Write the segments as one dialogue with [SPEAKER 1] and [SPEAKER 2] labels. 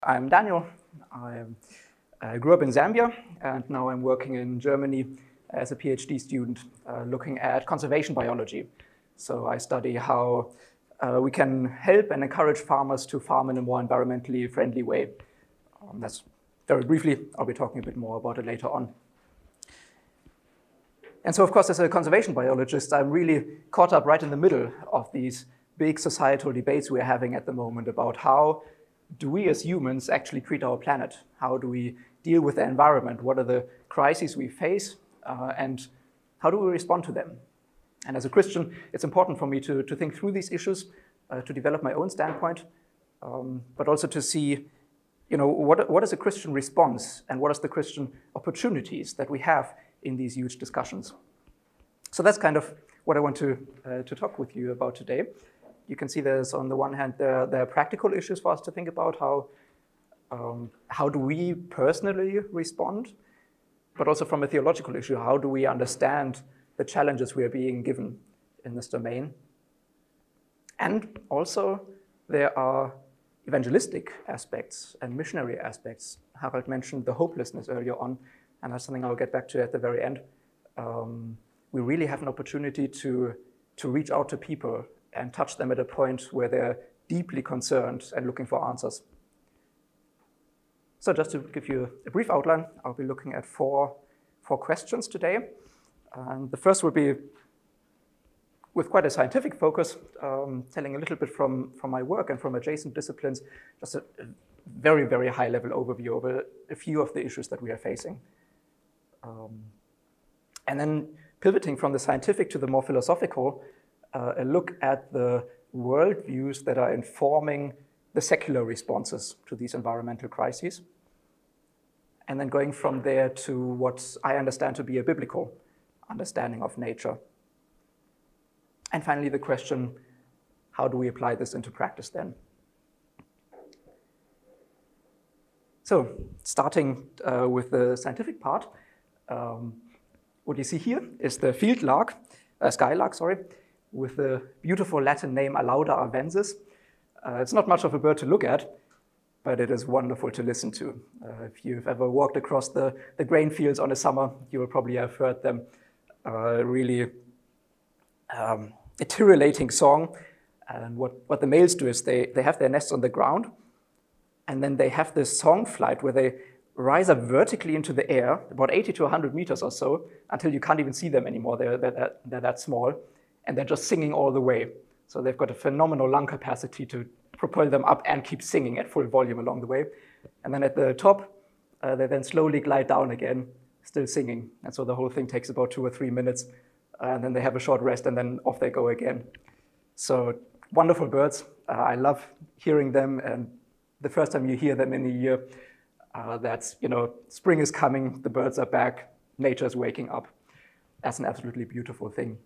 [SPEAKER 1] I'm Daniel. I grew up in Zambia, and now I'm working in Germany as a PhD student looking at conservation biology. So I study how we can help and encourage farmers to farm in a more environmentally friendly way. That's very briefly. I'll be talking a bit more about it later on. And so, of course, as a conservation biologist, I'm really caught up right in the middle of these big societal debates we're having at the moment about how do we as humans actually treat our planet? How do we deal with the environment? What are the crises we face? And how do we respond to them? And as a Christian, it's important for me to think through these issues, to develop my own standpoint, but also to see, what is a Christian response and what is the Christian opportunities that we have in these huge discussions. So that's kind of what I want to talk with you about today. You can see there's, on the one hand, there are practical issues for us to think about, how do we personally respond, but also from a theological issue, how do we understand the challenges we are being given in this domain. And also there are evangelistic aspects and missionary aspects. Harald mentioned the hopelessness earlier on, and that's something I'll get back to at the very end. We really have an opportunity to reach out to people and touch them at a point where they're deeply concerned and looking for answers. So just to give you a brief outline, I'll be looking at four questions today. The first will be with quite a scientific focus, telling a little bit from my work and from adjacent disciplines, just a very, very high-level overview of a few of the issues that we are facing. And then pivoting from the scientific to the more philosophical, a look at the worldviews that are informing the secular responses to these environmental crises. And then going from there to what I understand to be a biblical understanding of nature. And finally, the question, how do we apply this into practice then? So, starting with the scientific part, what you see here is the field lark, skylark, with the beautiful Latin name Alauda arvensis. It's not much of a bird to look at, but it is wonderful to listen to. If you've ever walked across the grain fields on a summer, you will probably have heard them. Really a titillating song. And what the males do is they have their nests on the ground, and then they have this song flight where they rise up vertically into the air, about 80 to 100 meters or so, until you can't even see them anymore. They're that small, and they're just singing all the way. So they've got a phenomenal lung capacity to propel them up and keep singing at full volume along the way. And then at the top, they then slowly glide down again, still singing. And so the whole thing takes about 2 or 3 minutes, and then they have a short rest, and then off they go again. So wonderful birds. I love hearing them, and the first time you hear them in a year, that's, spring is coming, the birds are back, nature's waking up. That's an absolutely beautiful thing.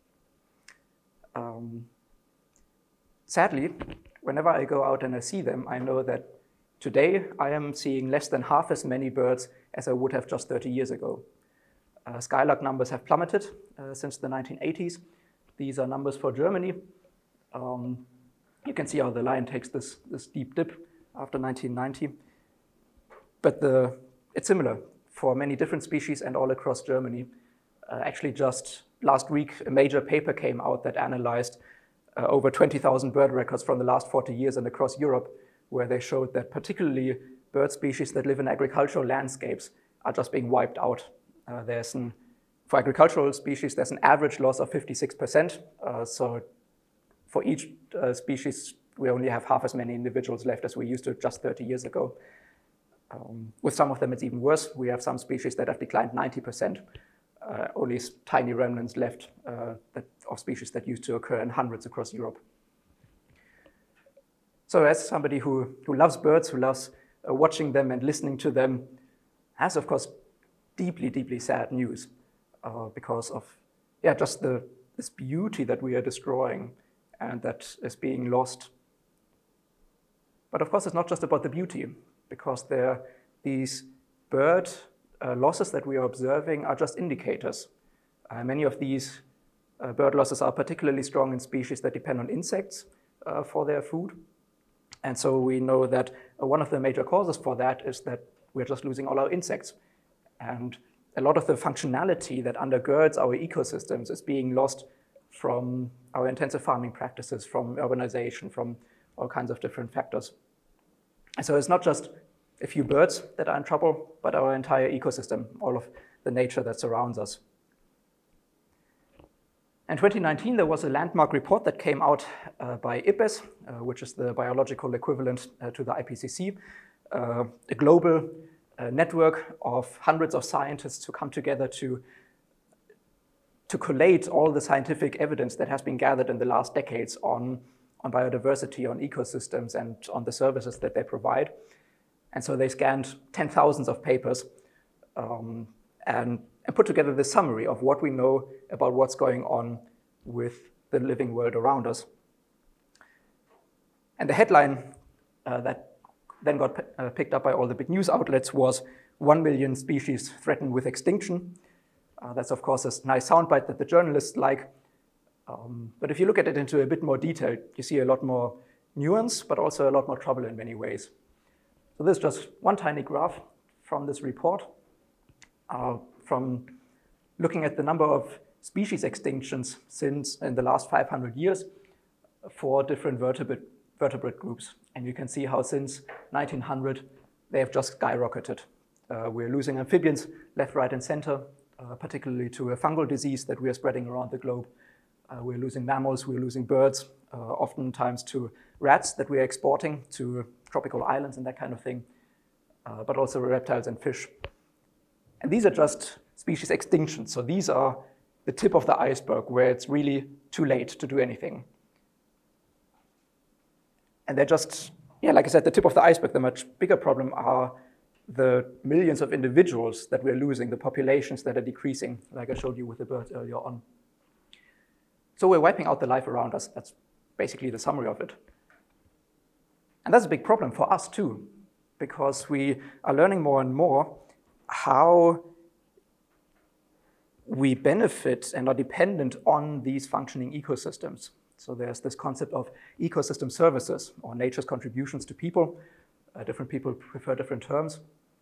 [SPEAKER 1] Sadly, whenever I go out and I see them, I know that today I am seeing less than half as many birds as I would have just 30 years ago. Skylark numbers have plummeted since the 1980s. These are numbers for Germany. You can see how the line takes this deep dip after 1990. But it's similar for many different species and all across Germany. Actually, just last week, a major paper came out that analyzed over 20,000 bird records from the last 40 years and across Europe, where they showed that particularly bird species that live in agricultural landscapes are just being wiped out. For agricultural species, there's an average loss of 56%. So for each species, we only have half as many individuals left as we used to just 30 years ago. With some of them, it's even worse. We have some species that have declined 90%. Only tiny remnants left of species that used to occur in hundreds across Europe. So as somebody who loves birds, who loves watching them and listening to them, has, of course, deeply, deeply sad news because of just this beauty that we are destroying and that is being lost. But of course, it's not just about the beauty, because these bird losses that we are observing are just indicators. Many of these bird losses are particularly strong in species that depend on insects for their food. And so we know that one of the major causes for that is that we're just losing all our insects. And a lot of the functionality that undergirds our ecosystems is being lost from our intensive farming practices, from urbanization, from all kinds of different factors. And so it's not just a few birds that are in trouble, but our entire ecosystem, all of the nature that surrounds us. In 2019, there was a landmark report that came out by IPBES, which is the biological equivalent to the IPCC, a global network of hundreds of scientists who come together to collate all the scientific evidence that has been gathered in the last decades on biodiversity, on ecosystems, and on the services that they provide. And so they scanned 10,000s of papers and put together this summary of what we know about what's going on with the living world around us. And the headline that then got picked up by all the big news outlets was 1 million species threatened with extinction. That's, of course, a nice soundbite that the journalists like. But if you look at it into a bit more detail, you see a lot more nuance, but also a lot more trouble in many ways. So this is just one tiny graph from this report, from looking at the number of species extinctions since in the last 500 years for different vertebrate groups. And you can see how since 1900, they have just skyrocketed. We're losing amphibians left, right, and center, particularly to a fungal disease that we are spreading around the globe. We're losing mammals, we're losing birds, oftentimes to rats that we're exporting to tropical islands and that kind of thing, but also reptiles and fish. And these are just species extinctions. So these are the tip of the iceberg where it's really too late to do anything. And they're just, like I said, the tip of the iceberg. The much bigger problem are the millions of individuals that we're losing, the populations that are decreasing, like I showed you with the birds earlier on. So we're wiping out the life around us. That's basically the summary of it. And that's a big problem for us too, because we are learning more and more how we benefit and are dependent on these functioning ecosystems. So there's this concept of ecosystem services, or nature's contributions to people. Different people prefer different terms.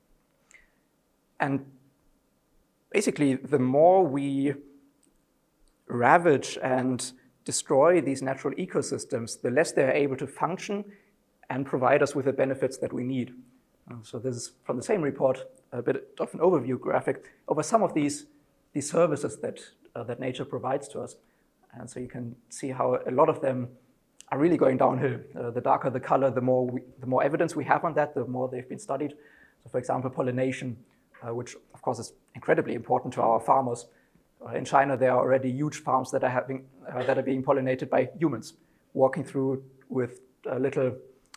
[SPEAKER 1] And basically, the more we ravage and destroy these natural ecosystems, the less they're able to function and provide us with the benefits that we need. So this is from the same report, a bit of an overview graphic over some of these services that nature provides to us. And so you can see how a lot of them are really going downhill. The darker the color, the more evidence we have on that, the more they've been studied. So for example, pollination, which of course is incredibly important to our farmers. In China, there are already huge farms that are being pollinated by humans, walking through with a little,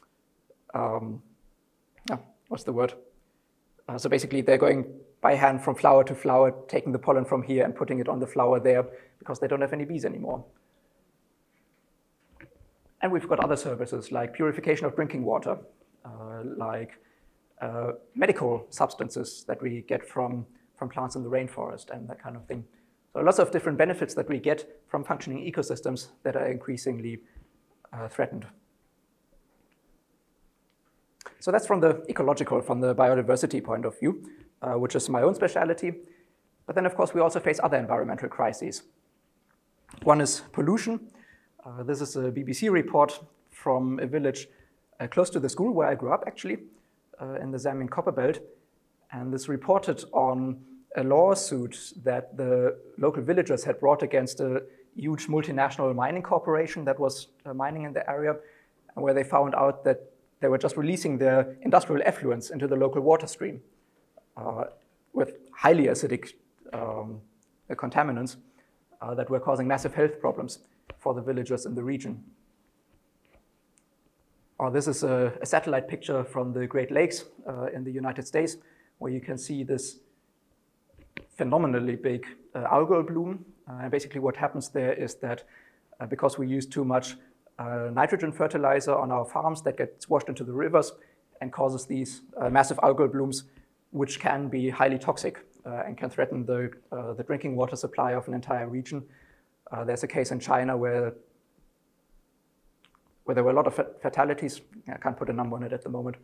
[SPEAKER 1] what's the word? So basically, they're going by hand from flower to flower, taking the pollen from here and putting it on the flower there because they don't have any bees anymore. And we've got other services like purification of drinking water, like medical substances that we get from plants in the rainforest and that kind of thing. So lots of different benefits that we get from functioning ecosystems that are increasingly threatened. So that's from the ecological, from the biodiversity point of view, which is my own specialty. But then, of course, we also face other environmental crises. One is pollution. This is a BBC report from a village close to the school where I grew up, actually, in the Zambian Copperbelt. And this reported on a lawsuit that the local villagers had brought against a huge multinational mining corporation that was mining in the area, where they found out that they were just releasing their industrial effluents into the local water stream with highly acidic contaminants that were causing massive health problems for the villagers in the region. This is a satellite picture from the Great Lakes in the United States, where you can see this phenomenally big algal bloom. And basically what happens there is that because we use too much nitrogen fertilizer on our farms, that gets washed into the rivers and causes these massive algal blooms, which can be highly toxic and can threaten the drinking water supply of an entire region. There's a case in China where where there were a lot of fatalities. I can't put a number on it at the moment.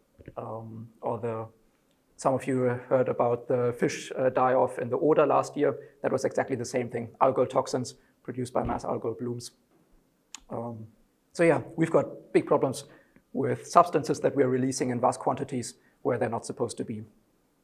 [SPEAKER 1] Some of you heard about the fish die-off in the Oder last year. That was exactly the same thing, algal toxins produced by mass algal blooms. So yeah, we've got big problems with substances that we're releasing in vast quantities where they're not supposed to be.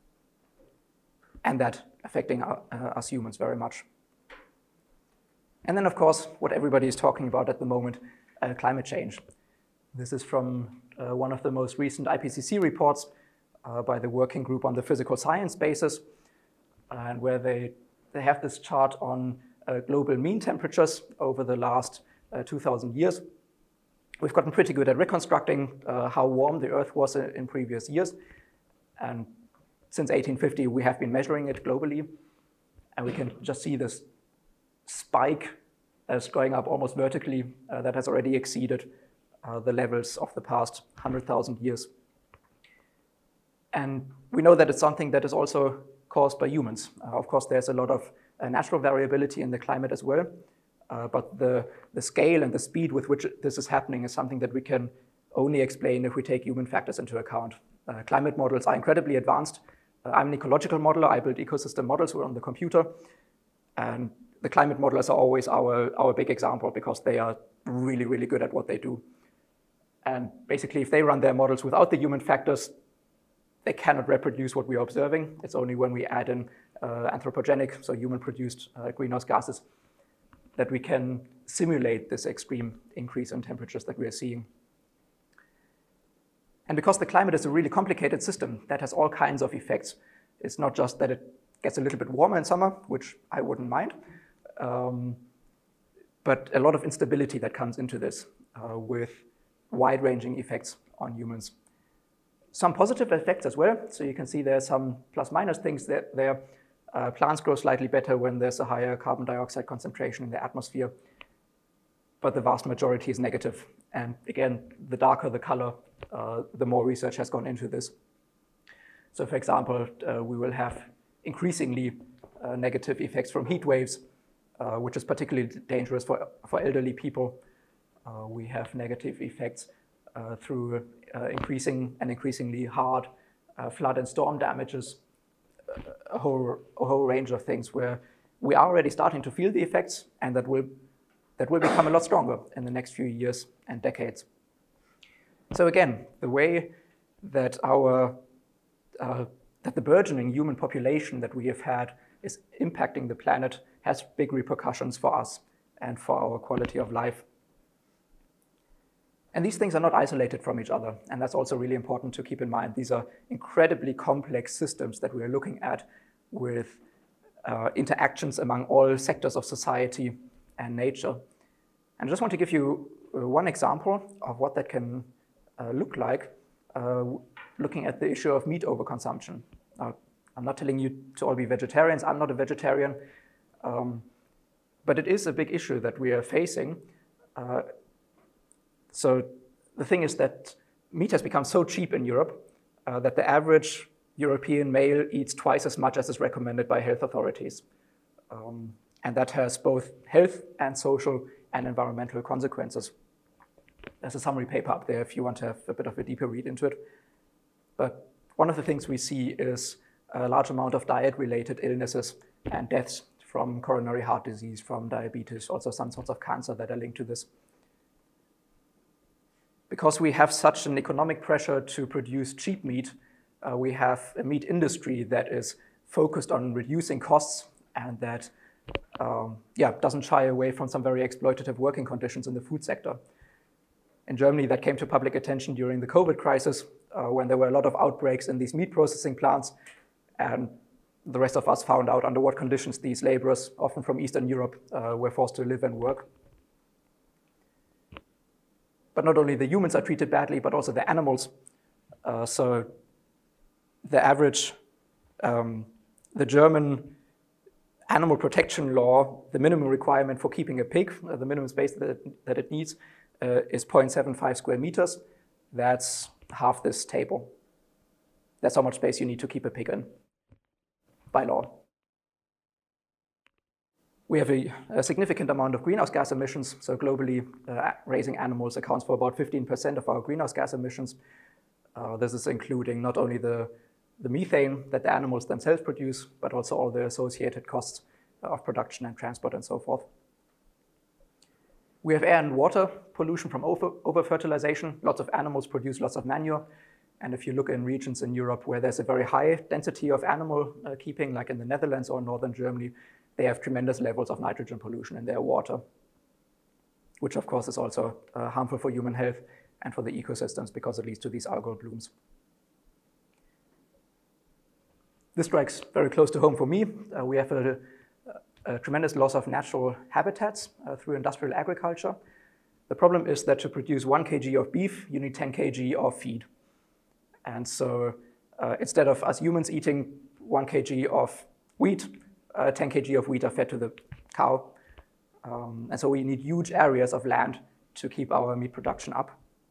[SPEAKER 1] And that affecting us humans very much. And then, of course, what everybody is talking about at the moment, climate change. This is from one of the most recent IPCC reports by the Working Group on the Physical Science Basis, and where they have this chart on global mean temperatures over the last 2,000 years. We've gotten pretty good at reconstructing how warm the Earth was in previous years. And since 1850, we have been measuring it globally. And we can just see this spike as going up almost vertically that has already exceeded the levels of the past 100,000 years. And we know that it's something that is also caused by humans. Of course, there's a lot of natural variability in the climate as well. But the scale and the speed with which this is happening is something that we can only explain if we take human factors into account. Climate models are incredibly advanced. I'm an ecological modeler. I build ecosystem models on the computer. And the climate modelers are always our big example because they are really, really good at what they do. And basically, if they run their models without the human factors, they cannot reproduce what we are observing. It's only when we add in anthropogenic, so human-produced greenhouse gases, that we can simulate this extreme increase in temperatures that we are seeing. And because the climate is a really complicated system that has all kinds of effects, it's not just that it gets a little bit warmer in summer, which I wouldn't mind, but a lot of instability that comes into this with wide-ranging effects on humans. Some positive effects as well. So you can see there's some plus-minus things there. Plants grow slightly better when there's a higher carbon dioxide concentration in the atmosphere, but the vast majority is negative. And again, the darker the color, the more research has gone into this. So for example, we will have increasingly negative effects from heat waves, which is particularly dangerous for elderly people. We have negative effects through increasingly hard flood and storm damages, a whole range of things where we are already starting to feel the effects, and that will become a lot stronger in the next few years and decades. So again, the way that that the burgeoning human population that we have had is impacting the planet has big repercussions for us and for our quality of life. And these things are not isolated from each other, and that's also really important to keep in mind. These are incredibly complex systems that we are looking at with interactions among all sectors of society and nature. And I just want to give you one example of what that can look like, looking at the issue of meat overconsumption. I'm not telling you to all be vegetarians. I'm not a vegetarian, but it is a big issue that we are facing. So the thing is that meat has become so cheap in Europe that the average European male eats twice as much as is recommended by health authorities. And that has both health and social and environmental consequences. There's a summary paper up there if you want to have a bit of a deeper read into it. But one of the things we see is a large amount of diet-related illnesses and deaths from coronary heart disease, from diabetes, also some sorts of cancer that are linked to this. Because we have such an economic pressure to produce cheap meat, we have a meat industry that is focused on reducing costs and that doesn't shy away from some very exploitative working conditions in the food sector. In Germany, that came to public attention during the COVID crisis, when there were a lot of outbreaks in these meat processing plants, and the rest of us found out under what conditions these laborers, often from Eastern Europe, were forced to live and work. But not only the humans are treated badly, but also the animals. So the average, the German animal protection law, the minimum requirement for keeping a pig, the minimum space that it needs, is 0.75 square meters. That's half this table. That's how much space you need to keep a pig in by law. We have a significant amount of greenhouse gas emissions. So globally, raising animals accounts for about 15% of our greenhouse gas emissions. This is including not only the methane that the animals themselves produce, but also all the associated costs of production and transport and so forth. We have air and water pollution from over-fertilization. Lots of animals produce lots of manure. And if you look in regions in Europe where there's a very high density of animal keeping, like in the Netherlands or northern Germany, they have tremendous levels of nitrogen pollution in their water, which of course is also harmful for human health and for the ecosystems because it leads to these algal blooms. This strikes very close to home for me. We have a tremendous loss of natural habitats through industrial agriculture. The problem is that to produce 1 kg of beef, you need 10 kg of feed. And so instead of us humans eating 1 kg of wheat, 10 kg of wheat are fed to the cow. And so we need huge areas of land to keep our meat production up.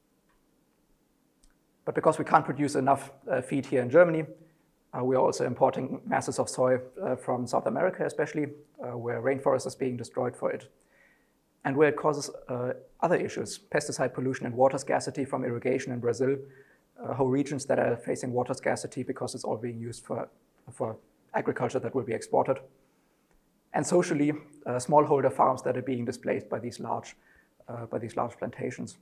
[SPEAKER 1] But because we can't produce enough feed here in Germany, we are also importing masses of soy from South America, especially, where rainforest is being destroyed for it. And where it causes other issues, pesticide pollution and water scarcity from irrigation in Brazil, whole regions that are facing water scarcity because it's all being used for agriculture that will be exported. And socially, smallholder farms that are being displaced by these large plantations.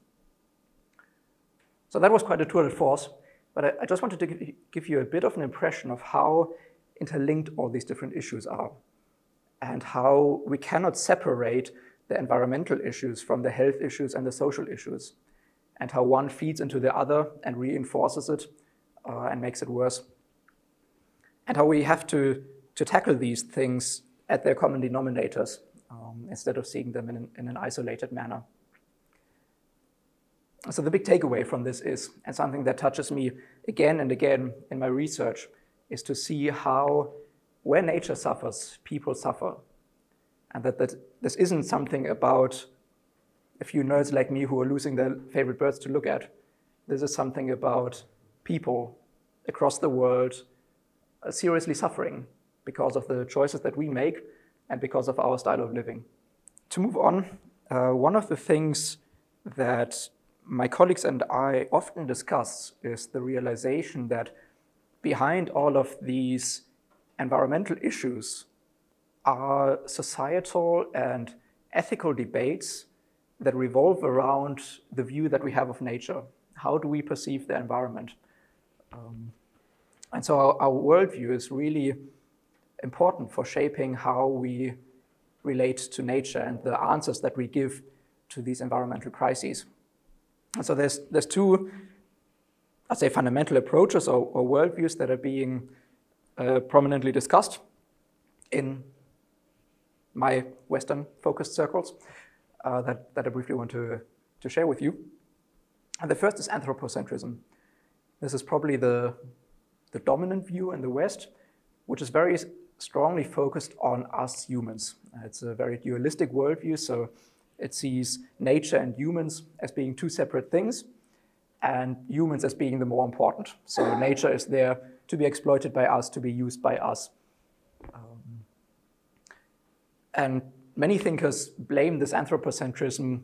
[SPEAKER 1] So that was quite a tour de force, but I just wanted to give you a bit of an impression of how interlinked all these different issues are and how we cannot separate the environmental issues from the health issues and the social issues, and how one feeds into the other and reinforces it and makes it worse. And how we have to tackle these things at their common denominators instead of seeing them in an isolated manner. So the big takeaway from this is, and something that touches me again and again in my research, is to see how where nature suffers, people suffer. And that this isn't something about a few nerds like me who are losing their favorite birds to look at. This is something about people across the world seriously suffering because of the choices that we make and because of our style of living. To move on, one of the things that my colleagues and I often discuss is the realization that behind all of these environmental issues are societal and ethical debates that revolve around the view that we have of nature. How do we perceive the environment? And so our worldview is really important for shaping how we relate to nature and the answers that we give to these environmental crises. And so there's two, I'd say, fundamental approaches or worldviews that are being prominently discussed in my Western-focused circles that I briefly want to share with you. And the first is anthropocentrism. This is probably the dominant view in the West, which is very strongly focused on us humans. It's a very dualistic worldview, so it sees nature and humans as being two separate things, and humans as being the more important. So nature is there to be exploited by us, to be used by us. And many thinkers blame this anthropocentrism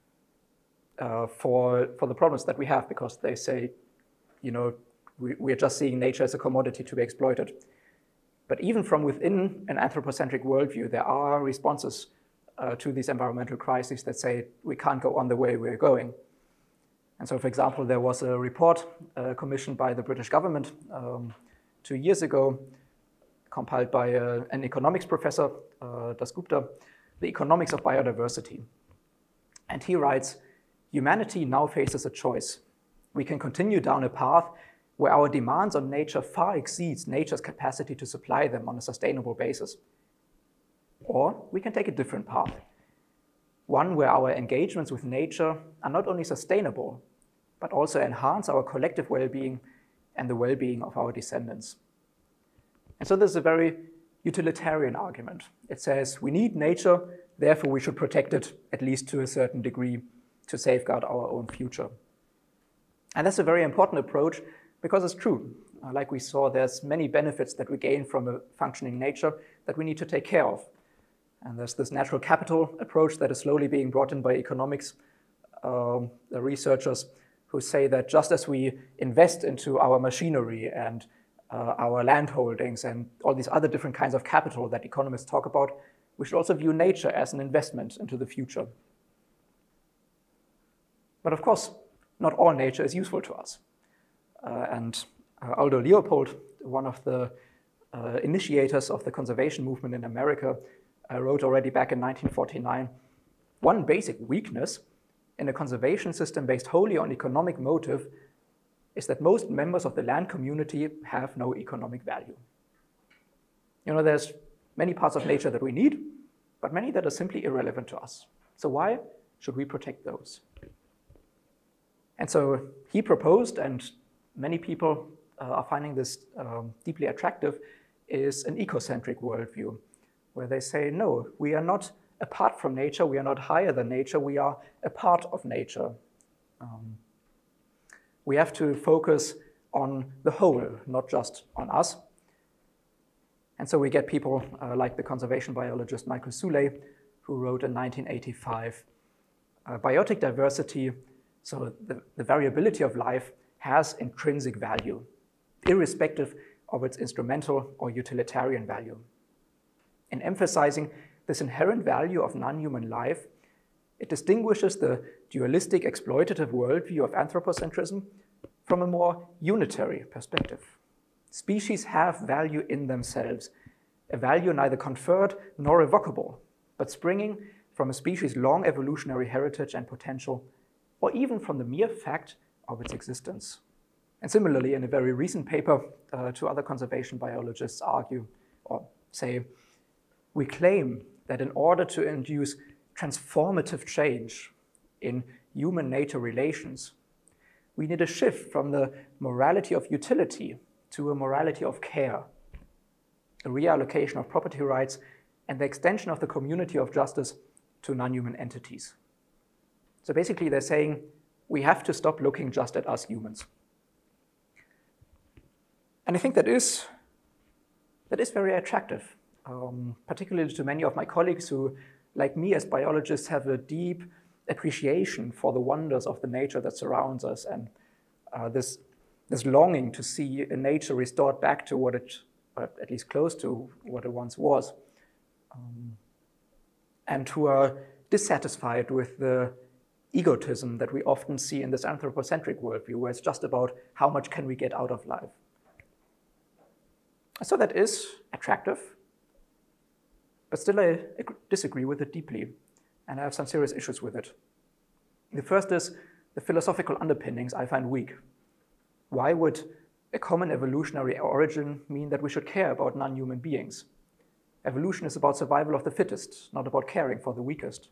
[SPEAKER 1] for the problems that we have, because they say, we are just seeing nature as a commodity to be exploited. But even from within an anthropocentric worldview, there are responses to these environmental crises that say we can't go on the way we're going. And so, for example, there was a report commissioned by the British government 2 years ago, compiled by an economics professor, Dasgupta, The Economics of Biodiversity. And he writes, "Humanity now faces a choice. We can continue down a path where our demands on nature far exceeds nature's capacity to supply them on a sustainable basis. Or we can take a different path, one where our engagements with nature are not only sustainable, but also enhance our collective well-being and the well-being of our descendants." And so this is a very utilitarian argument. It says we need nature, therefore we should protect it, at least to a certain degree, to safeguard our own future. And that's a very important approach because it's true. Like we saw, there's many benefits that we gain from a functioning nature that we need to take care of. And there's this natural capital approach that is slowly being brought in by economics, the researchers who say that just as we invest into our machinery and our land holdings and all these other different kinds of capital that economists talk about, we should also view nature as an investment into the future. But of course, not all nature is useful to us. Aldo Leopold, one of the initiators of the conservation movement in America, wrote already back in 1949, one basic weakness in a conservation system based wholly on economic motive is that most members of the land community have no economic value. There's many parts of nature that we need, but many that are simply irrelevant to us. So why should we protect those? And so he proposed, and many people are finding this deeply attractive, is an ecocentric worldview, where they say, no, we are not apart from nature, we are not higher than nature, we are a part of nature. We have to focus on the whole, not just on us. And so we get people like the conservation biologist Michael Soule, who wrote in 1985, biotic diversity, so the variability of life, has intrinsic value, irrespective of its instrumental or utilitarian value. In emphasizing this inherent value of non-human life, it distinguishes the dualistic exploitative worldview of anthropocentrism from a more unitary perspective. Species have value in themselves, a value neither conferred nor revocable, but springing from a species' long evolutionary heritage and potential, or even from the mere fact of its existence. And similarly, in a very recent paper, two other conservation biologists argue or say, we claim that in order to induce transformative change in human-nature relations, we need a shift from the morality of utility to a morality of care, a reallocation of property rights, and the extension of the community of justice to non-human entities. So basically they're saying, we have to stop looking just at us humans. And I think that is very attractive, particularly to many of my colleagues who, like me as biologists, have a deep appreciation for the wonders of the nature that surrounds us, and this longing to see a nature restored back to what it, or at least close to what it once was, and who are dissatisfied with the egotism that we often see in this anthropocentric worldview, where it's just about how much can we get out of life. So that is attractive, but still I disagree with it deeply, and I have some serious issues with it. The first is the philosophical underpinnings I find weak. Why would a common evolutionary origin mean that we should care about non-human beings? Evolution is about survival of the fittest, not about caring for the weakest.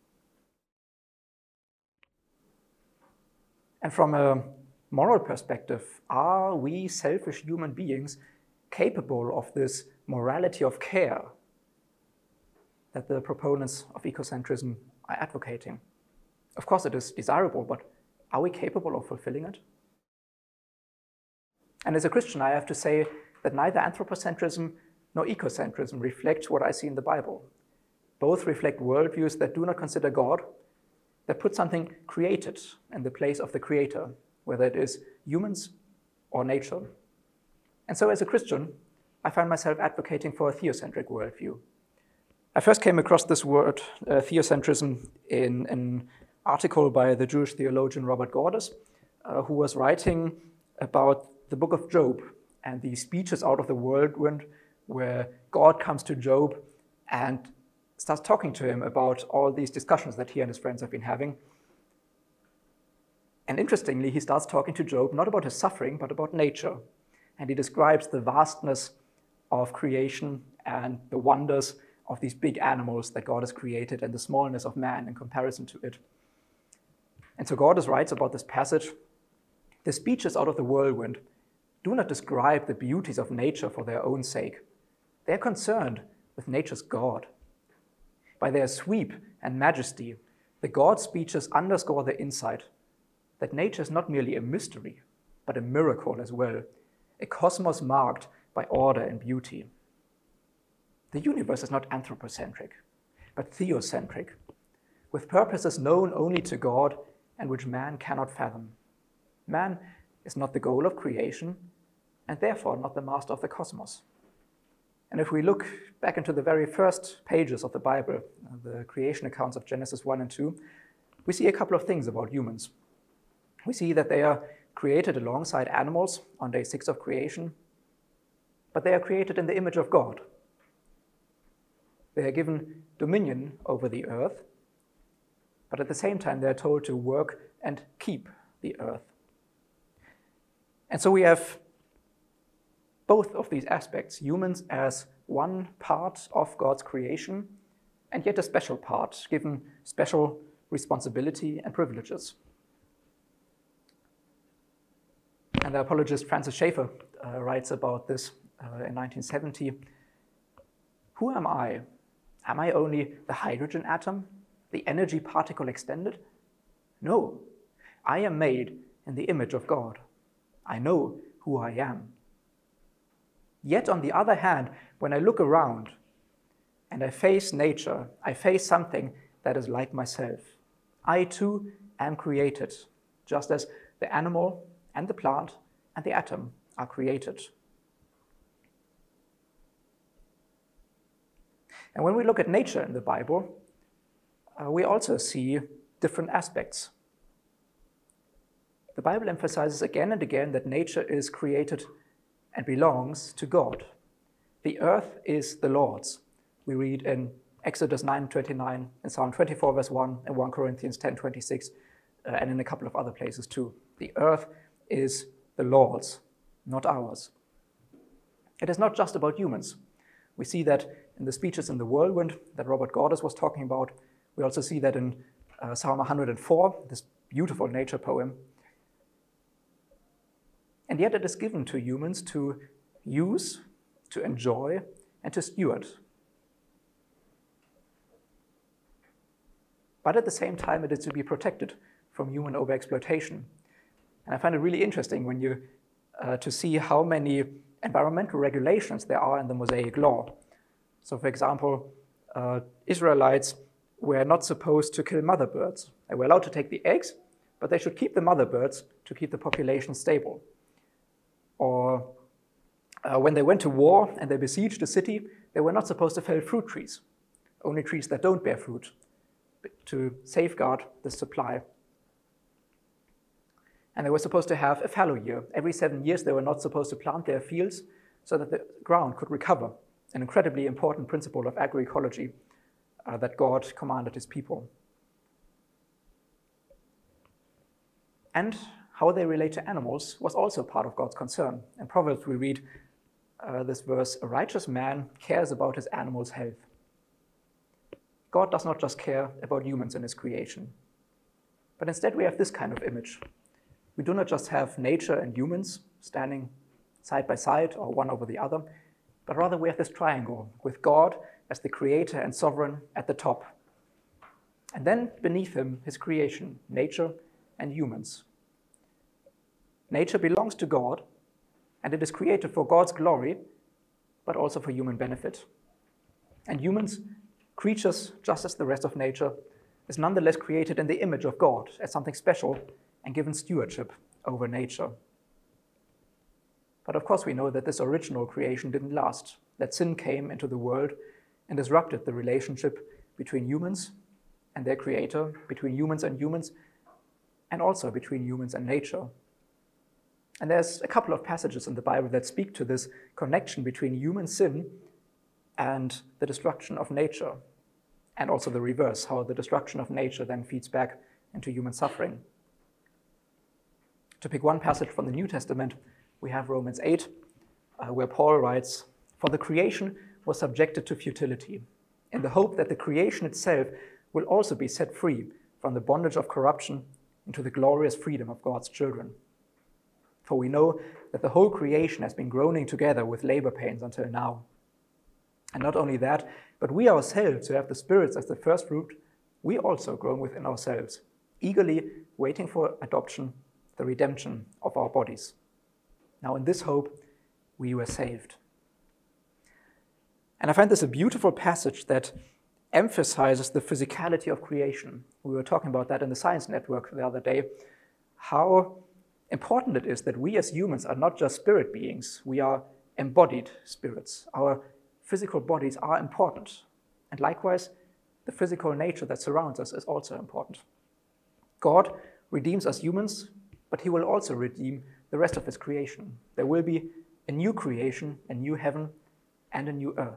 [SPEAKER 1] And from a moral perspective, are we selfish human beings capable of this morality of care that the proponents of ecocentrism are advocating? Of course it is desirable, but are we capable of fulfilling it? And as a Christian, I have to say that neither anthropocentrism nor ecocentrism reflect what I see in the Bible. Both reflect worldviews that do not consider God, that put something created in the place of the creator, whether it is humans or nature. And so as a Christian, I find myself advocating for a theocentric worldview. I first came across this word, theocentrism, in an article by the Jewish theologian Robert Gordis, who was writing about the book of Job and the speeches out of the whirlwind where God comes to Job and starts talking to him about all these discussions that he and his friends have been having. And interestingly, he starts talking to Job not about his suffering, but about nature. And he describes the vastness of creation and the wonders of these big animals that God has created and the smallness of man in comparison to it. And so Gordis writes about this passage, the speeches out of the whirlwind do not describe the beauties of nature for their own sake. They are concerned with nature's God. By their sweep and majesty, the God speeches underscore the insight that nature is not merely a mystery, but a miracle as well, a cosmos marked by order and beauty. The universe is not anthropocentric. but theocentric, with purposes known only to God and which man cannot fathom. Man is not the goal of creation, and therefore not the master of the cosmos. And if we look back into the very first pages of the Bible, the creation accounts of Genesis 1 and 2, we see a couple of things about humans. We see that they are created alongside animals on day 6 of creation, but they are created in the image of God. They are given dominion over the earth, but at the same time they are told to work and keep the earth. And so we have both of these aspects, humans as one part of God's creation, and yet a special part, given special responsibility and privileges. And the apologist Francis Schaeffer writes about this in 1970. Who am I? Am I only the hydrogen atom, the energy particle extended? No, I am made in the image of God. I know who I am. Yet on the other hand, when I look around and I face nature, I face something that is like myself. I too am created, just as the animal and the plant and the atom are created. And when we look at nature in the Bible, we also see different aspects. The Bible emphasizes again and again that nature is created and belongs to God. The earth is the Lord's. We read in Exodus 9:29, in Psalm 24 verse 1, and 1 Corinthians 10:26, and in a couple of other places too. The earth is the Lord's, not ours. It is not just about humans. We see that in the speeches in the whirlwind that Robert Gordis was talking about. We also see that in Psalm 104, this beautiful nature poem. And yet it is given to humans to use, to enjoy, and to steward. But at the same time, it is to be protected from human overexploitation. And I find it really interesting when you to see how many environmental regulations there are in the Mosaic Law. So, for example, Israelites were not supposed to kill mother birds. They were allowed to take the eggs, but they should keep the mother birds to keep the population stable. Or when they went to war and they besieged a city, they were not supposed to fell fruit trees, only trees that don't bear fruit, to safeguard the supply. And they were supposed to have a fallow year. Every 7 years they were not supposed to plant their fields so that the ground could recover, an incredibly important principle of agroecology that God commanded his people. And how they relate to animals was also part of God's concern. In Proverbs we read this verse, "A righteous man cares about his animal's health." God does not just care about humans in his creation, but instead we have this kind of image. We do not just have nature and humans standing side by side or one over the other, but rather we have this triangle with God as the creator and sovereign at the top. And then beneath him, his creation, nature and humans. Nature belongs to God, and it is created for God's glory, but also for human benefit. And humans, creatures just as the rest of nature, is nonetheless created in the image of God as something special and given stewardship over nature. But of course we know that this original creation didn't last, that sin came into the world and disrupted the relationship between humans and their creator, between humans, and also between humans and nature. And there's a couple of passages in the Bible that speak to this connection between human sin and the destruction of nature, and also the reverse, how the destruction of nature then feeds back into human suffering. To pick one passage from the New Testament, we have Romans 8, where Paul writes, "For the creation was subjected to futility, in the hope that the creation itself will also be set free from the bondage of corruption into the glorious freedom of God's children. For we know that the whole creation has been groaning together with labor pains until now. And not only that, but we ourselves who have the spirits as the first fruit, we also groan within ourselves, eagerly waiting for adoption, the redemption of our bodies. Now in this hope we were saved." And I find this a beautiful passage that emphasizes the physicality of creation. We were talking about that in the Science Network the other day, how important it is that we as humans are not just spirit beings, we are embodied spirits. Our physical bodies are important. And likewise, the physical nature that surrounds us is also important. God redeems us humans, but he will also redeem the rest of his creation. There will be a new creation, a new heaven, and a new earth.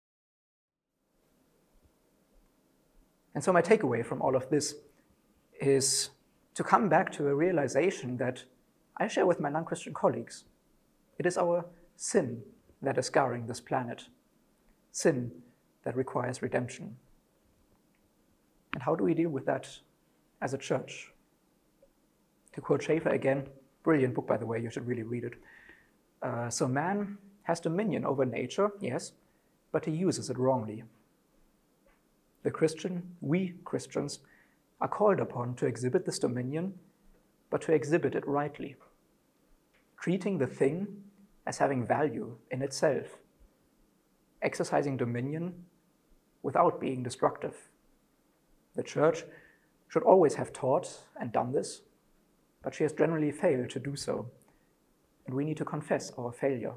[SPEAKER 1] And so my takeaway from all of this is to come back to a realization that I share with my non-Christian colleagues. It is our sin that is scarring this planet, sin that requires redemption. And how do we deal with that as a church? To quote Schaeffer again, brilliant book by the way, you should really read it. So man has dominion over nature, yes, but he uses it wrongly. The Christian, we Christians, are called upon to exhibit this dominion, but to exhibit it rightly, treating the thing as having value in itself, exercising dominion without being destructive. The church should always have taught and done this, but she has generally failed to do so, and we need to confess our failure.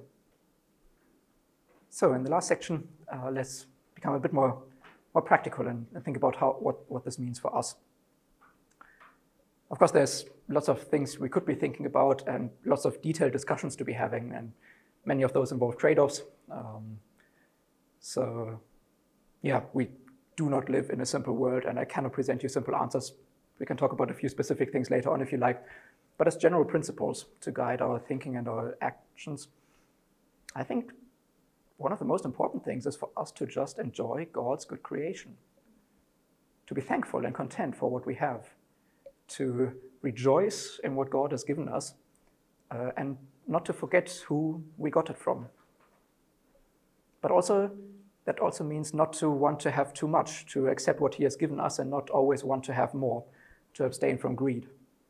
[SPEAKER 1] So in the last section, let's become a bit more practical and think about what this means for us. Of course, there's lots of things we could be thinking about and lots of detailed discussions to be having, and many of those involve trade-offs. So yeah, we do not live in a simple world, and I cannot present you simple answers. We can talk about a few specific things later on if you like, but as general principles to guide our thinking and our actions, I think one of the most important things is for us to just enjoy God's good creation, to be thankful and content for what we have, to rejoice in what God has given us, and not to forget who we got it from. But also, that also means not to want to have too much, to accept what he has given us and not always want to have more, to abstain from greed.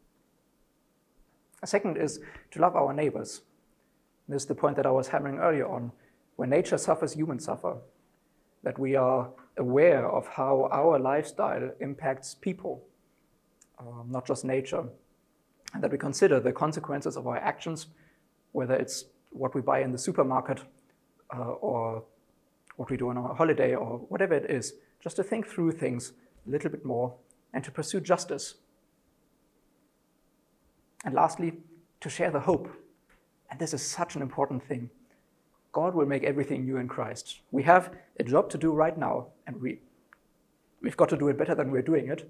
[SPEAKER 1] A second is to love our neighbors. This is the point that I was hammering earlier on. When nature suffers, humans suffer. That we are aware of how our lifestyle impacts people, not just nature. And that we consider the consequences of our actions, whether it's what we buy in the supermarket or what we do on our holiday or whatever it is, just to think through things a little bit more and to pursue justice. And lastly, to share the hope. And this is such an important thing. God will make everything new in Christ. We have a job to do right now, and we've got to do it better than we're doing it.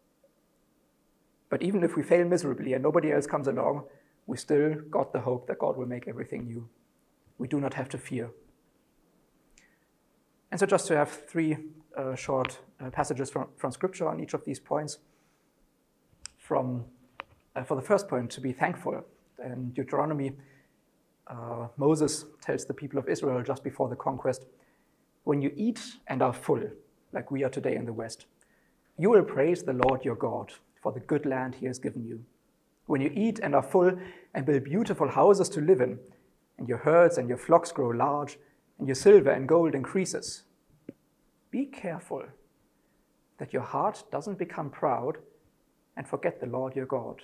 [SPEAKER 1] But even if we fail miserably and nobody else comes along, we still got the hope that God will make everything new. We do not have to fear. And so just to have three short passages from Scripture on each of these points. For the first point, to be thankful. In Deuteronomy, Moses tells the people of Israel just before the conquest, when you eat and are full, like we are today in the West, you will praise the Lord your God for the good land he has given you. When you eat and are full and build beautiful houses to live in, and your herds and your flocks grow large, and your silver and gold increases, be careful that your heart doesn't become proud and forget the Lord your God.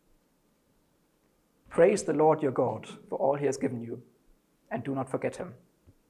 [SPEAKER 1] Praise the Lord your God for all he has given you, and do not forget him.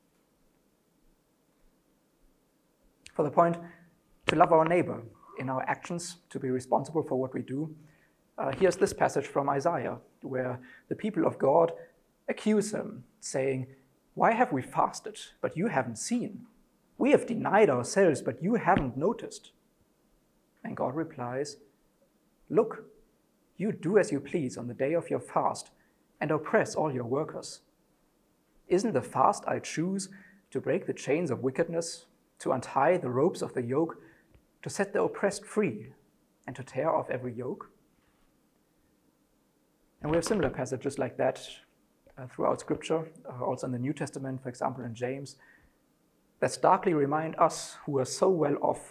[SPEAKER 1] For the point, to love our neighbor in our actions, to be responsible for what we do, here's this passage from Isaiah, where the people of God accuse him, saying, "Why have we fasted, but you haven't seen? We have denied ourselves, but you haven't noticed." And God replies, "Look, you do as you please on the day of your fast and oppress all your workers. Isn't the fast I choose to break the chains of wickedness, to untie the ropes of the yoke, to set the oppressed free, and to tear off every yoke?" And we have similar passages like that throughout Scripture, also in the New Testament, for example, in James, that starkly remind us who are so well off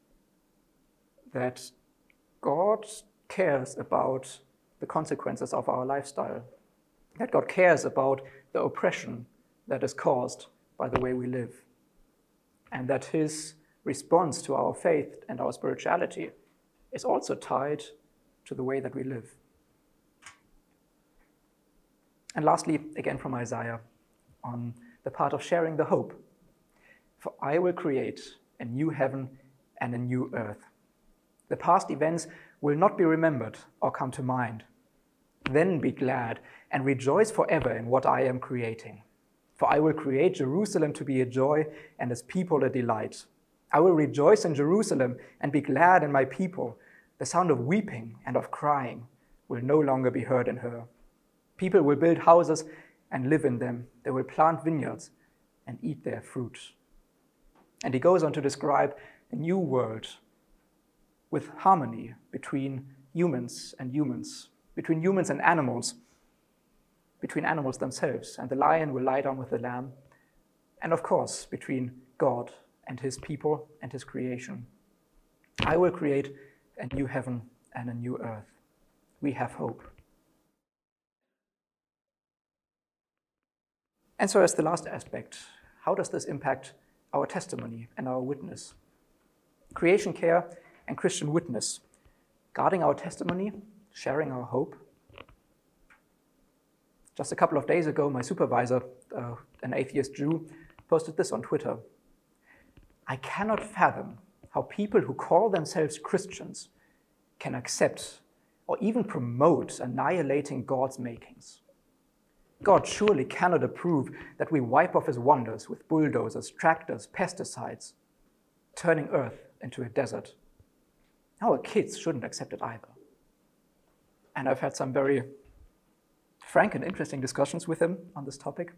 [SPEAKER 1] that God cares about the consequences of our lifestyle, that God cares about the oppression that is caused by the way we live, and that his response to our faith and our spirituality is also tied to the way that we live. And lastly, again from Isaiah, on the part of sharing the hope. For I will create a new heaven and a new earth. The past events will not be remembered or come to mind. Then be glad and rejoice forever in what I am creating. For I will create Jerusalem to be a joy and its people a delight. I will rejoice in Jerusalem and be glad in my people. The sound of weeping and of crying will no longer be heard in her. People will build houses and live in them. They will plant vineyards and eat their fruit. And he goes on to describe a new world with harmony between humans and humans, between humans and animals, between animals themselves, and the lion will lie down with the lamb, and of course, between God and his people and his creation. I will create a new heaven and a new earth. We have hope. And so as the last aspect, how does this impact our testimony and our witness? Creation care and Christian witness, guarding our testimony, sharing our hope. Just a couple of days ago, my supervisor, an atheist Jew, posted this on Twitter. I cannot fathom how people who call themselves Christians can accept or even promote annihilating God's makings. God surely cannot approve that we wipe off his wonders with bulldozers, tractors, pesticides, turning earth into a desert. Our kids shouldn't accept it either. And I've had some very frank and interesting discussions with him on this topic.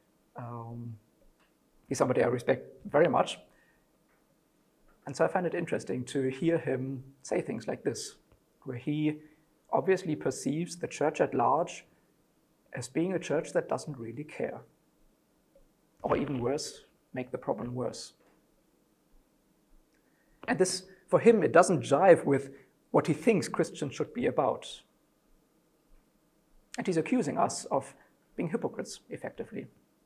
[SPEAKER 1] He's somebody I respect very much. And so I find it interesting to hear him say things like this, where he obviously perceives the church at large as being a church that doesn't really care. Or even worse, make the problem worse. And this, for him, it doesn't jive with what he thinks Christians should be about. And he's accusing us of being hypocrites, effectively.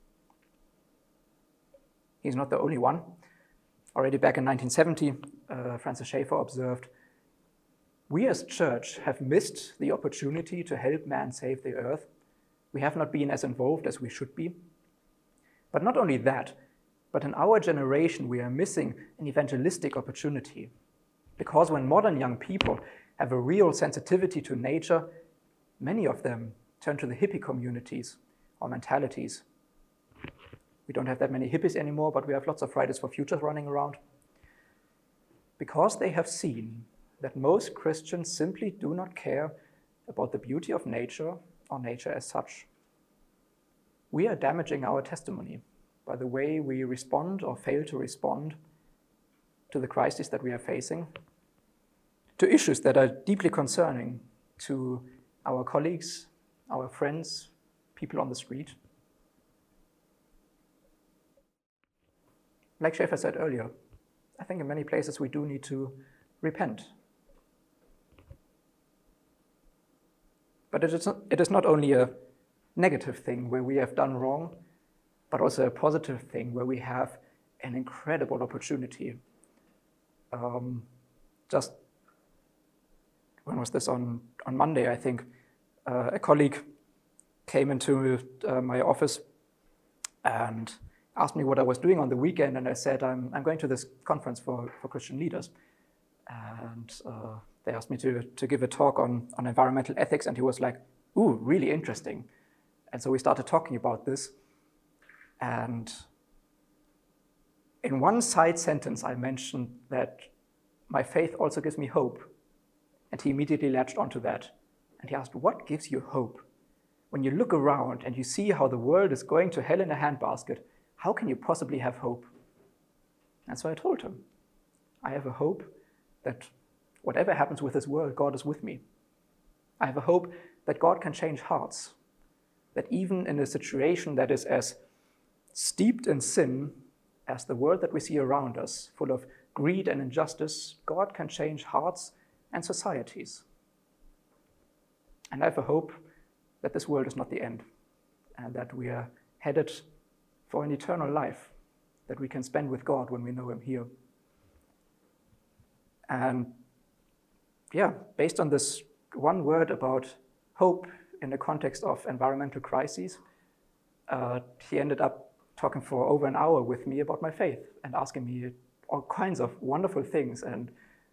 [SPEAKER 1] He's not the only one. Already back in 1970, Francis Schaeffer observed, "We as church have missed the opportunity to help man save the earth. We have not been as involved as we should be. But not only that, but in our generation we are missing an evangelistic opportunity. Because when modern young people have a real sensitivity to nature, many of them turn to the hippie communities or mentalities. We don't have that many hippies anymore, but we have lots of Fridays for Future running around. Because they have seen that most Christians simply do not care about the beauty of nature or nature as such. We are damaging our testimony by the way we respond or fail to respond to the crises that we are facing, to issues that are deeply concerning to our colleagues, our friends, people on the street. Like Schaeffer said earlier, I think in many places we do need to repent. But it is not only a negative thing where we have done wrong, but also a positive thing where we have an incredible opportunity. Just, when was this? On Monday, I think, a colleague came into my office and asked me what I was doing on the weekend, and I said, I'm going to this conference for Christian leaders. And they asked me to give a talk on environmental ethics, and he was like, ooh, really interesting. And so we started talking about this. And in one side sentence, I mentioned that my faith also gives me hope. And he immediately latched onto that. And he asked, what gives you hope? When you look around and you see how the world is going to hell in a handbasket, how can you possibly have hope? And so I told him, I have a hope that whatever happens with this world, God is with me. I have a hope that God can change hearts, that even in a situation that is as steeped in sin as the world that we see around us, full of greed and injustice, God can change hearts and societies. And I have a hope that this world is not the end, and that we are headed for an eternal life that we can spend with God when we know him here. And yeah, based on this one word about hope in the context of environmental crises, he ended up talking for over an hour with me about my faith and asking me all kinds of wonderful things. And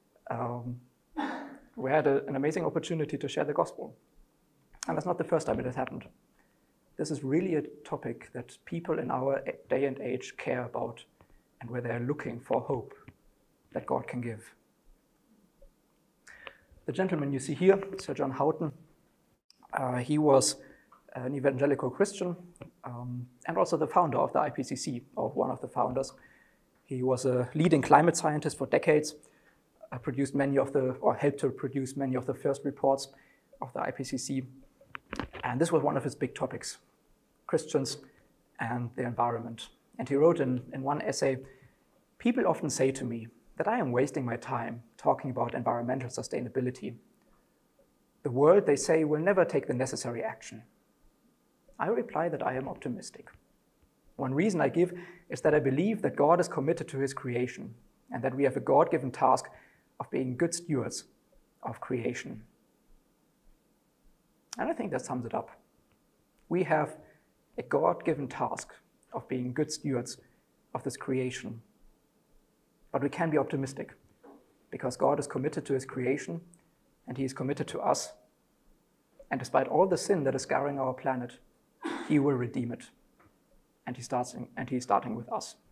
[SPEAKER 1] we had an amazing opportunity to share the gospel. And that's not the first time it has happened. This is really a topic that people in our day and age care about, and where they're looking for hope that God can give. The gentleman you see here, Sir John Houghton, he was an evangelical Christian and also the founder of the IPCC, or one of the founders. He was a leading climate scientist for decades, helped to produce many of the first reports of the IPCC. And this was one of his big topics, Christians and the environment. And he wrote in one essay, "People often say to me that I am wasting my time talking about environmental sustainability. The world, they say, will never take the necessary action. I reply that I am optimistic. One reason I give is that I believe that God is committed to his creation and that we have a God-given task of being good stewards of creation." And I think that sums it up. We have a God-given task of being good stewards of this creation. But we can be optimistic because God is committed to his creation and he is committed to us. And despite all the sin that is scarring our planet, he will redeem it. And he's starting with us.